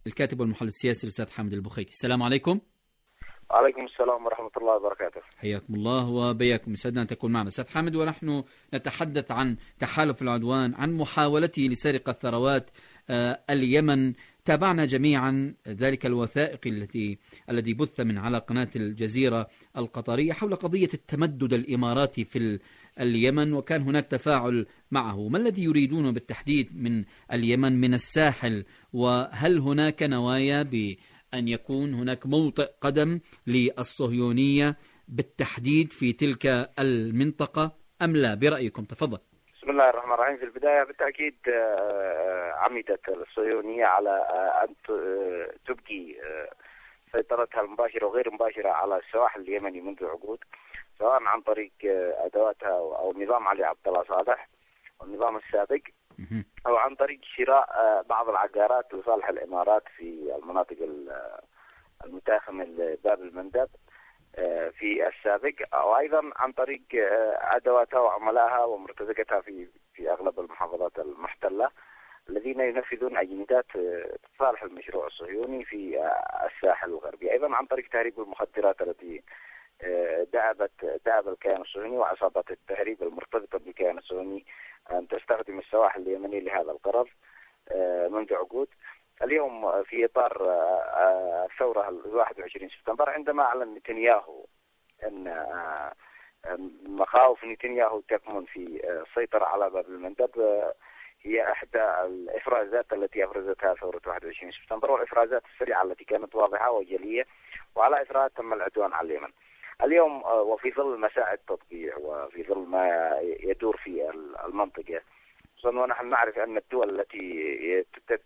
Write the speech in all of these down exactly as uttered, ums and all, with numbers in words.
الكاتب والمحلل السياسي الأستاذ حامد البخيتي. السلام عليكم. وعليكم السلام ورحمة الله وبركاته. حياكم الله وبياكم، يسعدنا أن تكون معنا أستاذ حامد، ونحن نتحدث عن تحالف العدوان، عن محاولته لسرقة ثروات اليمن. تابعنا جميعا ذلك الوثائقي التي الذي بث من على قناة الجزيرة القطرية حول قضية التمدد الإماراتي في اليمن، وكان هناك تفاعل معه. ما الذي يريدونه بالتحديد من اليمن، من الساحل؟ وهل هناك نوايا بأن يكون هناك موطئ قدم للصهيونية بالتحديد في تلك المنطقة أم لا؟ برأيكم تفضل. بسم الله الرحمن الرحيم. في البداية بالتأكيد عمدت الصهيونية على أن تبقي سيطرتها المباشرة وغير مباشرة على السواحل اليمني منذ عقود، سواء عن طريق أدواتها أو نظام علي عبد الله صالح والنظام السابق، أو عن طريق شراء بعض العقارات لصالح الإمارات في المناطق المتاخمة من باب المندب في السابق، أو أيضا عن طريق أدواتها وعملائها ومرتزقتها في في أغلب المحافظات المحتلة الذين ينفذون أجندات صالح المشروع الصهيوني في الساحل الغربي، أيضا عن طريق تهريب المخدرات التي دأبت دأب الكيان الصهيوني وعصابات التهريب المرتبطة بالكيان الصهيوني أن تستخدم السواحل اليمنية لهذا الغرض منذ عقود. اليوم في إطار الثورة الواحد وعشرين سبتمبر، عندما أعلن نتنياهو أن مخاوف نتنياهو تكمن في السيطرة على باب المندب، هي إحدى الإفرازات التي أفرزتها ثورة واحد وعشرين سبتمبر، والإفرازات السريعة التي كانت واضحة وجلية، وعلى إثرها تم العدوان على اليمن. اليوم وفي ظل مساعي التطبيع وفي ظل ما يدور في المنطقة، ونحن نعرف أن الدول التي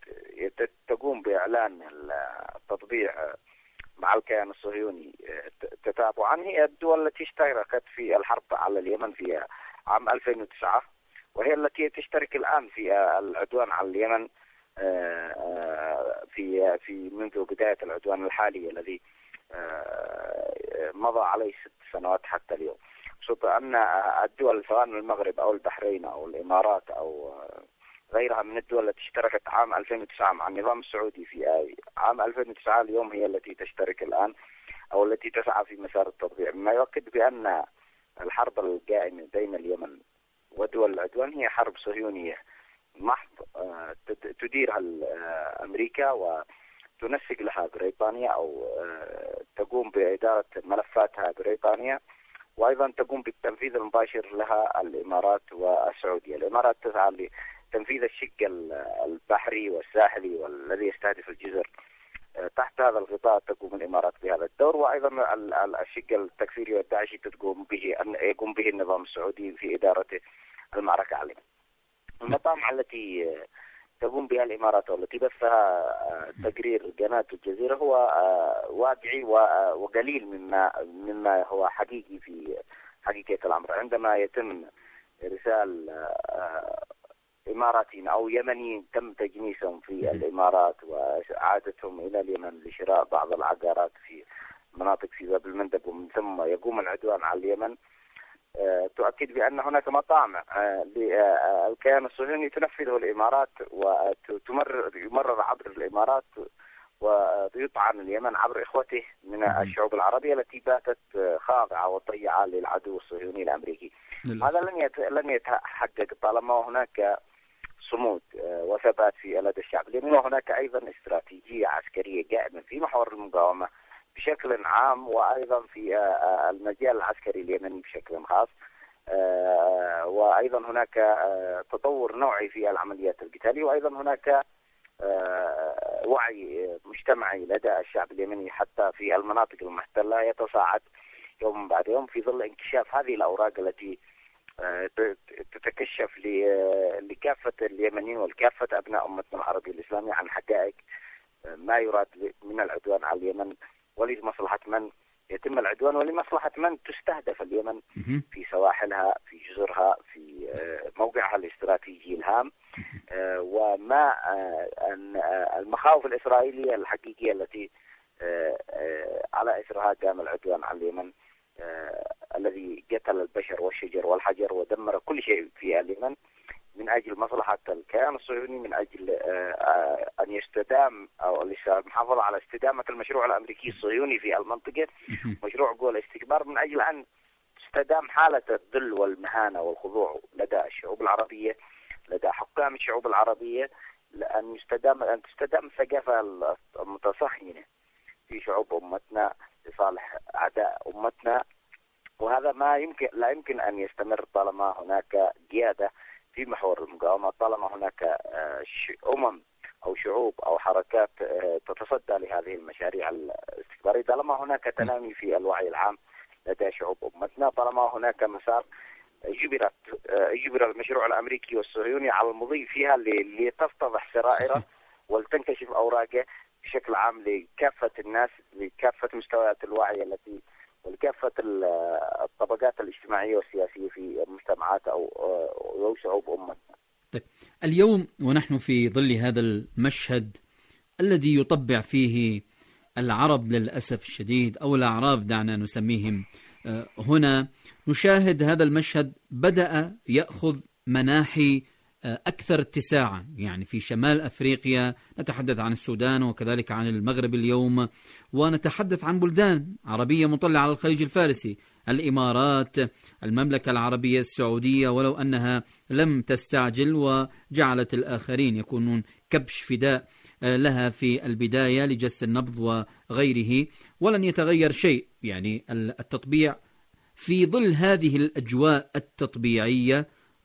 تقوم بإعلان التطبيع مع الكيان الصهيوني تتابعا هي الدول التي اشتركت في الحرب على اليمن في عام ألفين وتسعة، وهي التي تشترك الآن في العدوان على اليمن في في منذ بداية العدوان الحالي الذي مضى عليه ست سنوات حتى اليوم. شوف أن الدول سواء المغرب أو البحرين أو الإمارات أو غيرها من الدول التي اشتركت عام ألفين وتسعة مع النظام السعودي في عام ألفين وتسعة، اليوم هي التي تشترك الآن أو التي تسعى في مسار التطبيع، مما يؤكد بأن الحرب القائمة بين اليمن ودول العدوان هي حرب صهيونية محض تديرها أمريكا وتنسق لها بريطانيا، أو تقوم بإدارة ملفاتها بريطانيا، وأيضا تقوم بالتنفيذ المباشر لها الإمارات والسعودية. الإمارات تسعى لتنفيذ الشق البحري والساحلي والذي يستهدف الجزر، تحت هذا الغطاء تقوم الإمارات بهذا الدور، وأيضا الشق التكفيري والداعشي تقوم به يقوم به النظام السعودي في إدارة المعركة عليه. المطامع التي تقوم بها الإمارات والتي بثها تقرير قناة الجزيرة هو واقعي وقليل مما مما هو حقيقي في حقيقة الأمر. عندما يتم إرسال إماراتيين أو يمنيين تم تجنيسهم في الإمارات وإعادتهم إلى اليمن لشراء بعض العقارات في مناطق في باب المندب، ومن ثم يقوم العدوان على اليمن، تؤكد بأن هناك مطامع للكيان الصهيوني تنفذه الإمارات وتمرر يمرر عبر الإمارات ويطعن اليمن عبر إخوته من الشعوب العربية التي باتت خاضعة وطيعة للعدو الصهيوني الأمريكي. هذا لن لن يتحقق طالما هناك صمود وثبات في لدى الشعب اليمني، وهناك أيضا استراتيجية عسكرية قائمة في محور المقاومة بشكل عام، وأيضا في المجال العسكري اليمني بشكل خاص، وأيضا هناك تطور نوعي في العمليات القتالية، وأيضا هناك وعي مجتمعي لدى الشعب اليمني حتى في المناطق المحتلة يتصاعد يوم بعد يوم في ظل انكشاف هذه الأوراق التي تتكشف لكافة اليمنيين والكافة أبناء أمتنا العربية الإسلامية عن حقائق ما يراد من العدوان على اليمن، ولمصلحة من يتم العدوان، ولمصلحة من تستهدف اليمن في سواحلها، في جزرها، في موقعها الاستراتيجي الهام، وما المخاوف الإسرائيلية الحقيقية التي على إثرها قام العدوان على اليمن الذي قتل البشر والشجر والحجر ودمر كل شيء في اليمن من أجل مصلحة الكيان الصهيوني، من أجل أن يستدام أو المحافظة على استدامة المشروع الأمريكي الصهيوني في المنطقة، مشروع قوى الاستكبار، من أجل أن تستدام حالة الذل والمهانة والخضوع لدى الشعوب العربية، لدى حكام الشعوب العربية، لأن يستدام أن تستدام الثقافة المتصهينة في شعوب أمتنا لصالح أعداء أمتنا. وهذا ما يمكن لا يمكن أن يستمر طالما هناك قيادة في محور المقاومة، طالما هناك أمم أو شعوب أو حركات تتصدى لهذه المشاريع الاستكبارية، طالما هناك تنامي في الوعي العام لدى شعوب أمتنا، طالما هناك مسار جبرت جبر المشروع الأمريكي والصهيوني على المضي فيها لتفتضح سرائره ولتنكشف أوراقه بشكل عام لكافة الناس، لكافة مستويات الوعي التي ولكافة الطبقات الاجتماعية والسياسية في المجتمعات أو شعوب أمتنا. طيب، اليوم ونحن في ظل هذا المشهد الذي يطبع فيه العرب للأسف الشديد أو الأعراب دعنا نسميهم هنا، نشاهد هذا المشهد بدأ يأخذ مناحي أكثر اتساعا، يعني في شمال أفريقيا نتحدث عن السودان وكذلك عن المغرب اليوم، ونتحدث عن بلدان عربية مطلة على الخليج الفارسي، الإمارات، المملكة العربية السعودية، ولو أنها لم تستعجل وجعلت الآخرين يكونون كبش فداء لها في البداية لجس النبض وغيره، ولن يتغير شيء. يعني التطبيع في ظل هذه الأجواء التطبيعية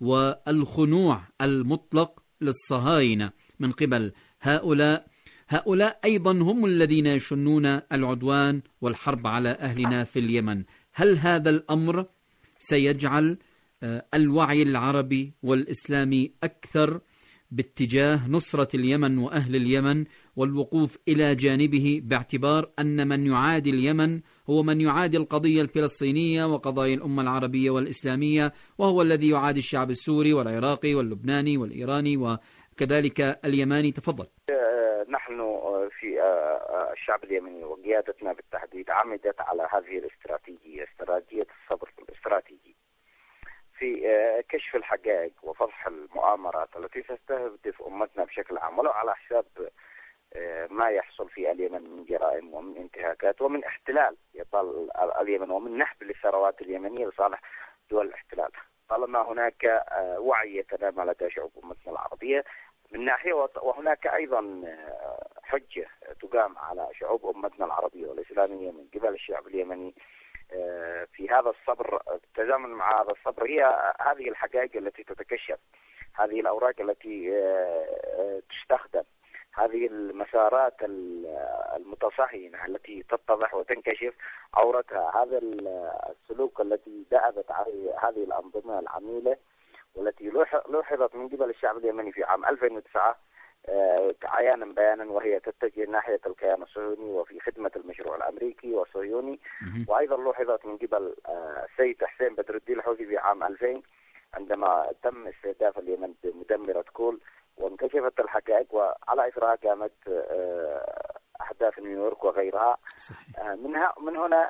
والخنوع المطلق للصهاينة من قبل هؤلاء هؤلاء أيضا هم الذين يشنون العدوان والحرب على أهلنا في اليمن. هل هذا الأمر سيجعل الوعي العربي والإسلامي أكثر باتجاه نصرة اليمن وأهل اليمن والوقوف إلى جانبه، باعتبار أن من يعادي اليمن هو من يعادي القضية الفلسطينية وقضايا الأمة العربية والإسلامية، وهو الذي يعادي الشعب السوري والعراقي واللبناني والإيراني وكذلك اليماني؟ تفضل. نحن في الشعب اليمني وقيادتنا بالتحديد عمدت على هذه الاستراتيجية، استراتيجية الصبر الاستراتيجي في كشف الحقائق وفضح المؤامرات التي تستهدف أمتنا بشكل عام، ولو على حساب ما يحصل في اليمن من جرائم ومن انتهاكات ومن احتلال يطال اليمن ومن نهب للثروات اليمنية لصالح دول الاحتلال. طالما هناك وعي يتنامى لدى شعوب أمتنا العربية من ناحية، وهناك أيضا حجة تقام على شعوب أمتنا العربية والإسلامية من قبل الشعب اليمني في هذا الصبر. تزامن مع هذا الصبر هي هذه الحقائق التي تتكشف، هذه الأوراق التي تستخدم، هذه المسارات المتصهينة التي تتضح وتنكشف عورتها، هذا السلوك التي دأبت عليه هذه الأنظمة العميلة والتي لوحظت من قبل الشعب اليمني في عام ألفين وتسعة عيانا بيانا، وهي تتجه ناحية الكيان الصهيوني وفي خدمة المشروع الأمريكي والصهيوني. وأيضا لوحظت من قبل السيد حسين بدر الدين الحوثي في عام ألفين عندما تم استهداف اليمن بمدمرة كول وانكشفت الحقائق، وعلى إثرها قامت أحداث نيويورك وغيرها. منها من هنا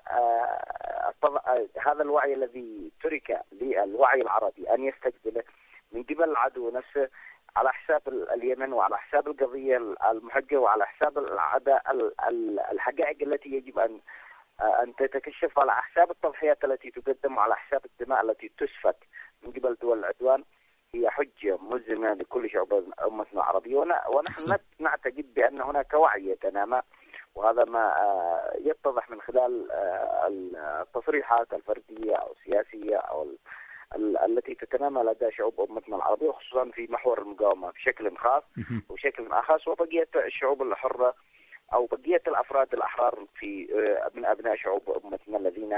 هذا الوعي الذي ترك للوعي العربي أن يستقبله من قبل العدو نفسه على حساب اليمن وعلى حساب القضية المحقة وعلى حساب العداء الحقائق التي يجب أن أن تتكشف، على حساب التضحيات التي تقدم وعلى حساب الدماء التي تسفك من قبل دول العدوان، هي حجة ملزمة لكل شعوب أمتنا العربية. ونحن نعتقد بأن هناك وعي يتنامى، وهذا ما يتضح من خلال التصريحات الفردية أو السياسية أو التي تتنامى لدى شعوب أمتنا العربية، وخصوصا في محور المقاومة بشكل خاص وبشكل أخص، وبقية الشعوب الحرة أو بقية الأفراد الأحرار في من أبناء شعوب أمتنا الذين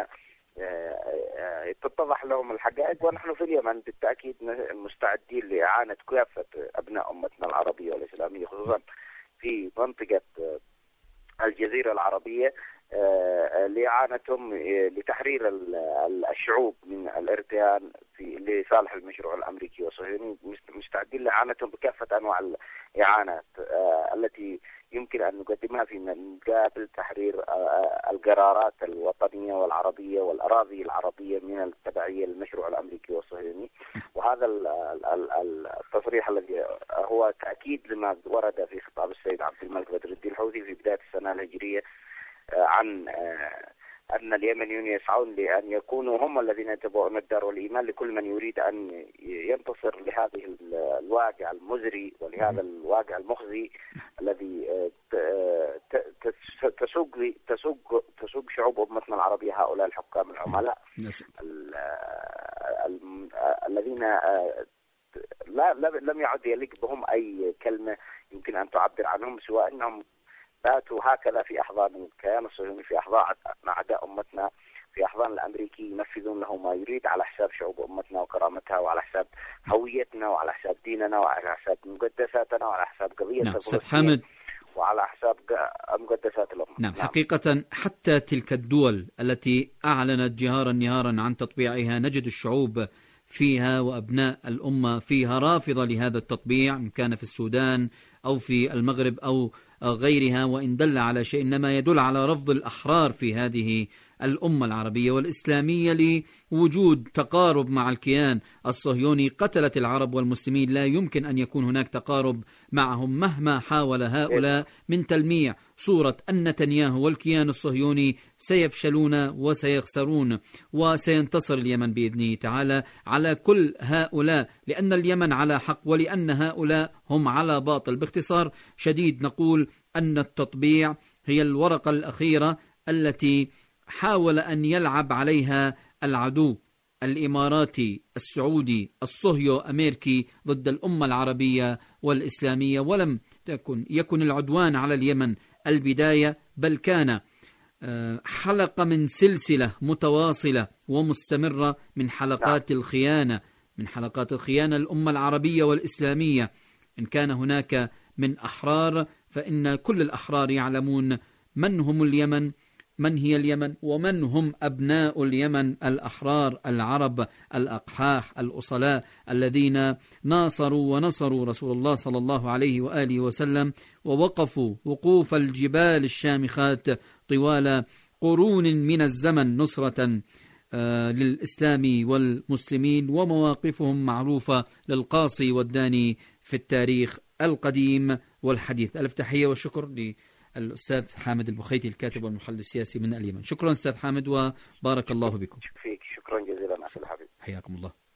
تتضح لهم الحقائق. ونحن في اليمن بالتأكيد مستعدين لإعانة كافة أبناء أمتنا العربية والإسلامية، خصوصا في منطقة الجزيرة العربية، لإعانتهم لتحرير الشعوب من الارتهان في لصالح المشروع الأمريكي والصهيوني. مستعدين لإعانتهم بكافة أنواع الإعانات التي يمكن أن نقدمها في مقابل تحرير القرارات الوطنية والعربية والأراضي العربية من التبعية للمشروع الأمريكي والصهيوني. وهذا التصريح الذي هو تأكيد لما ورد في خطاب السيد عبد الملك بدر الدين الحوثي في بداية السنة الهجرية عن أن اليمنيون يسعون لأن يكونوا هم الذين يتبعون الدار والإيمان لكل من يريد أن ينتصر لهذه الواقع المزري ولهذا الواقع المخزي الذي تسوق تسوق تسوق شعوب أمتنا العربية هؤلاء الحكام العملاء الذين لا لم يعد يليق بهم أي كلمة يمكن أن تعبر عنهم سوى أنهم باتوا هكذا في أحضان الكيان الصهيوني، في أحضان أعداء أمتنا، في أحضان الأمريكي، ينفذون له ما يريد على حساب شعوب أمتنا وكرامتها وعلى حساب هويتنا وعلى حساب ديننا وعلى حساب مقدساتنا وعلى حساب قضية نعم حامد وعلى حساب مقدسات الأمة. نعم. نعم حقيقة حتى تلك الدول التي أعلنت جهارا نهارا عن تطبيعها نجد الشعوب فيها وأبناء الأمة فيها رافضة لهذا التطبيع، إن كان في السودان أو في المغرب أو غيرها، وإن دل على شيء إنما يدل على رفض الأحرار في هذه الأمة العربية والإسلامية لوجود تقارب مع الكيان الصهيوني. قتلت العرب والمسلمين، لا يمكن أن يكون هناك تقارب معهم مهما حاول هؤلاء من تلميع صورة أن نتنياهو والكيان الصهيوني سيفشلون وسيخسرون وسينتصر اليمن بإذنه تعالى على كل هؤلاء، لأن اليمن على حق ولأن هؤلاء هم على باطل. باختصار شديد نقول أن التطبيع هي الورقة الأخيرة التي حاول أن يلعب عليها العدو الإماراتي السعودي الصهيو أمريكي ضد الأمة العربية والإسلامية، ولم تكن يكن العدوان على اليمن البداية، بل كان حلقة من سلسلة متواصلة ومستمرة من حلقات الخيانة من حلقات الخيانة الأمة العربية والإسلامية. إن كان هناك من أحرار فإن كل الأحرار يعلمون من هم اليمن، من هي اليمن، ومن هم أبناء اليمن الأحرار العرب الأقحاح الأصلاء الذين ناصروا ونصروا رسول الله صلى الله عليه وآله وسلم، ووقفوا وقوف الجبال الشامخات طوال قرون من الزمن نصرة آه للإسلام والمسلمين، ومواقفهم معروفة للقاصي والداني في التاريخ القديم والحديث. ألف تحية والشكر للأستاذ حامد البخيتي الكاتب والمحلل السياسي من اليمن. شكرا أستاذ حامد وبارك الله بكم. فيك شكرا جزيلا أخي الحبيب، حياكم الله.